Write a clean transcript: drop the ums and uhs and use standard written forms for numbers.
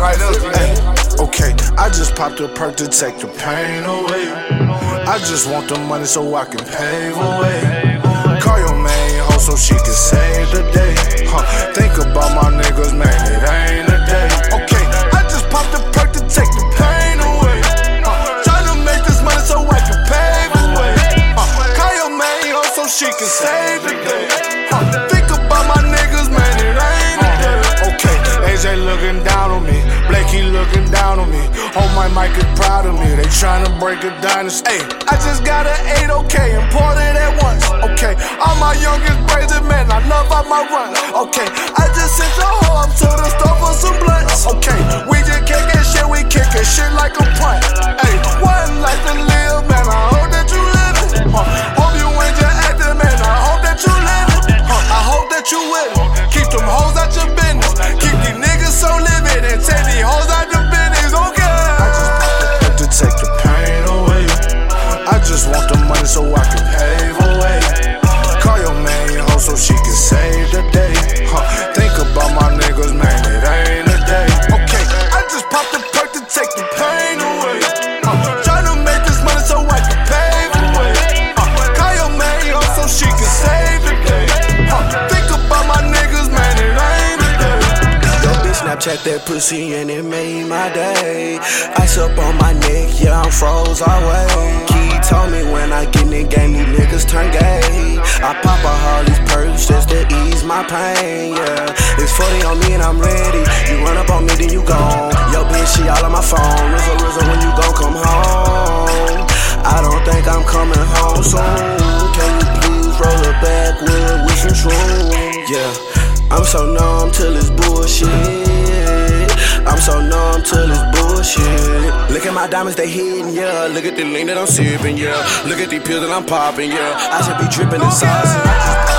right there. Hey, okay, I just popped a perk to take the pain away. I just want the money so I can pave a way. Call your main hoe so she can save the day. Think about my niggas, man, it ain't a day. Okay, I just popped a perk to take the pain away. Tryna make this money so I can pave a way. Call your main hoe so she can save the day. Think about my niggas, man, it ain't a day. Okay, AJ looking down on me, Blakey looking down on me. Oh, my mic is proud of me, they tryna break a dynasty. Ay, I just got an 8, okay, imported at once. Okay, all my youngest brazen men, I love all my runs. Okay, I just sent your hoe up to the store for some blunts. Okay, we just kickin' shit, we kickin' shit like a punt. Ay, one life to live, man, I hope that you live it. Hope you ain't just acting, man, I hope that you live it. I hope that you with it. Keep them hoes out your business. Keep these niggas so livid and take these hoes out your business, okay? I just want to take the pain away. I just want the money so I can pave a way. Call your main hoe so she can save the day. Think about my niggas, man, it ain't a day. Okay, I just popped the perk to take the pain away. Tryna make this money so I can pave a way. Call your main hoe so she can save the day. Think about my niggas, man, it ain't a day. Yo, bitch, Snapchat that pussy and it made my day. Ice up on my neck, yeah, I'm froze always. Key told me when I get in the game, these niggas turn gay. I pop all these perks just to ease my pain, yeah. It's 40 on me and I'm ready. You run up on me, then you gone. Yo, bitch, she all on my phone. Rizzo, when you gon' come home? I don't think I'm coming home soon. Can you please roll a backwood with some shrooms? Yeah, I'm so numb till it's bullshit. I'm so numb till it's bullshit. Look at my diamonds, they hitting, yeah. Look at the lean that I'm sipping, yeah. Look at these pills that I'm popping, yeah. I should be dripping in sauce.